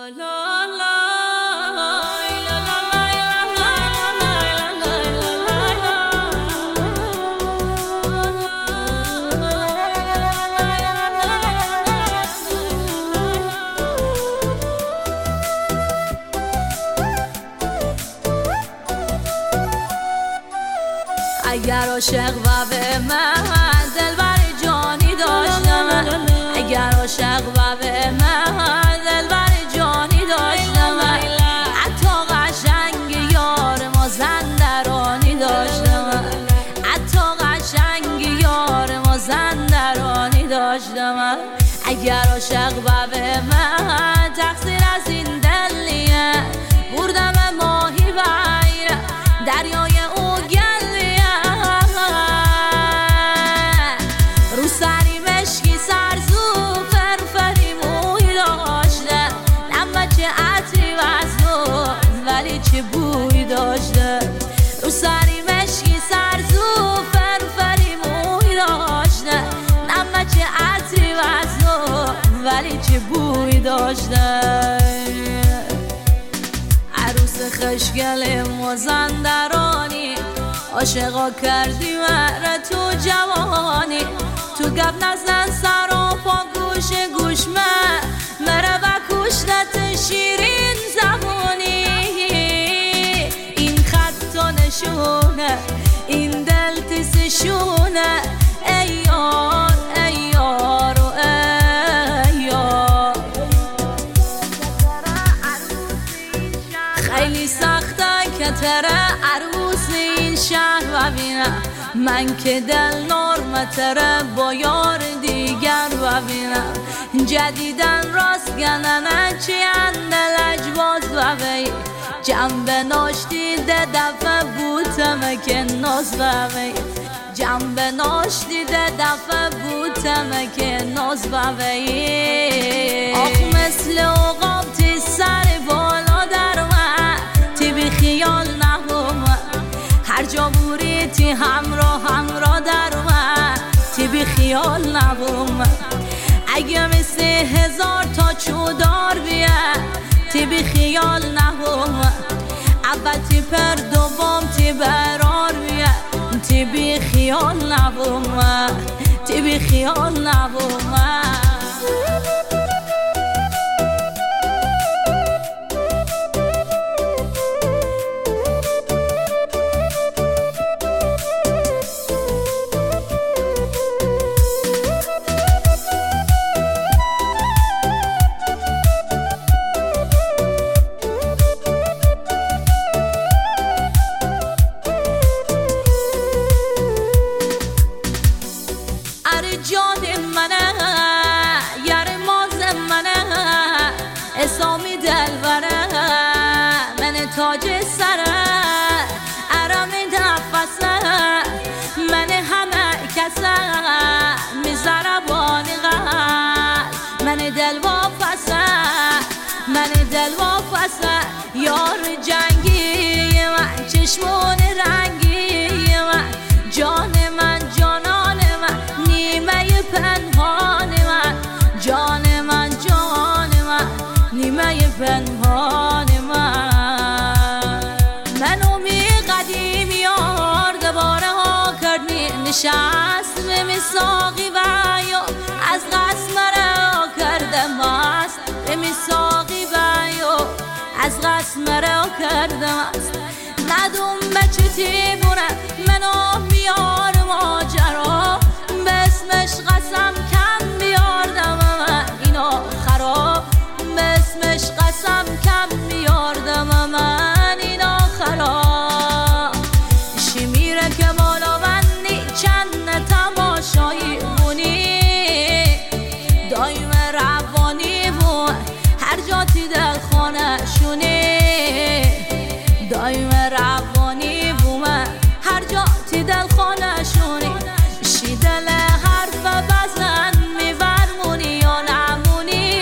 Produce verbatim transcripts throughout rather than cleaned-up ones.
اگر عاشق و به من دلبر جانی داشتم، اگر عاشق و به من دلبر جانی داشتم، حتی قشنگ یار مازندرانی داشتم، حتی قشنگ یار مازندرانی داشتم. اگر عاشق و به من تقصیر از این دل نیه، بردم ماهی بیر دریای او چه بوی داشته، رو سری مشکی سرزو فرفری موی داشته، نمه چه عطری وزنو ولی چه بوی داشته. عروس خشگل مازندرانی عاشقا کردی مره تو جوانی، تو گب نزن سر و پا گوش گوش من مره و کشنت شیرین زبانی. نشونه این دل تیسشونه، ای یار ای یار و ای یار. خیلی سخته که تره عروس این شهر ببینم، من که دل نرمه تره با یار دیگر ببینم. جدیدن راست گننه چی اندل اجباز ببین، جنبه ناشتی ده دفعه بوتمه که ناز ببین، جنبه ناشتی ده دفعه بوتمه که ناز ببین. آخ مثل عقاب تی سر بالا در من، تی بی خیال نهوم هر جا بوری تی همراه همراه در من، تی بی خیال نهوم اگه مثل هزار تا چودار بیه، تی بی خیال نهوم اول تی پر دوم تی برار بیه، تی بی خیال نهوم تی بی خیال نهوم. جان منه یار ماز منه، اسامی دلبره من تاج سره، ارام نفسه من همه کسه، میذاره بانی قلب من دل واپسه، من دل واپسه. یار جنگی من چشمون رنگی من، جان من جانان من نیمه پنهان من، جان من جان من نیمه پنهان من. منو می قدیم یار دوباره ها کردنی نشست به مساقی و یا از قسم را کردم است، به مساقی و یا از قسم را کردم است. ندوم بچه تی بونه منو میار ماجرا، به اسمش قسم کم بیاردم من اینا خراب، به اسمش قسم کم بیاردم من اینا خراب. شی میره که بالا بندی چند تماشایی بونی، دایم روانی بون هر جا تی دل خانه شونی، دایم روانی بون هر جا تی دل خانه شونی. شی دل حرف بزن میورمونی یا نمونی،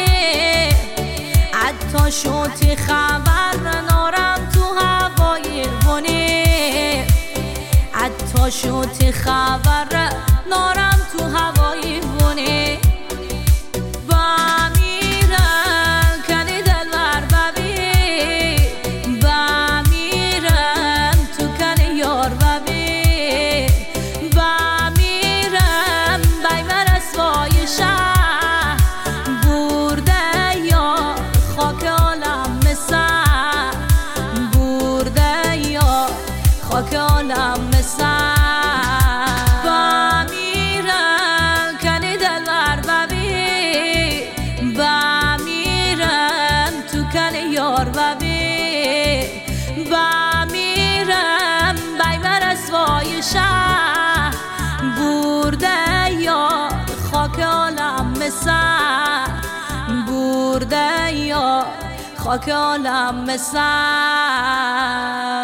حتی شوتی خبر نارم تو هوای بونی، حتی شوتی خبر نارم تو هوای بونی. با میرن کنی دلبر برده یار خاک عالم مسر برده یار خاک عالم مسر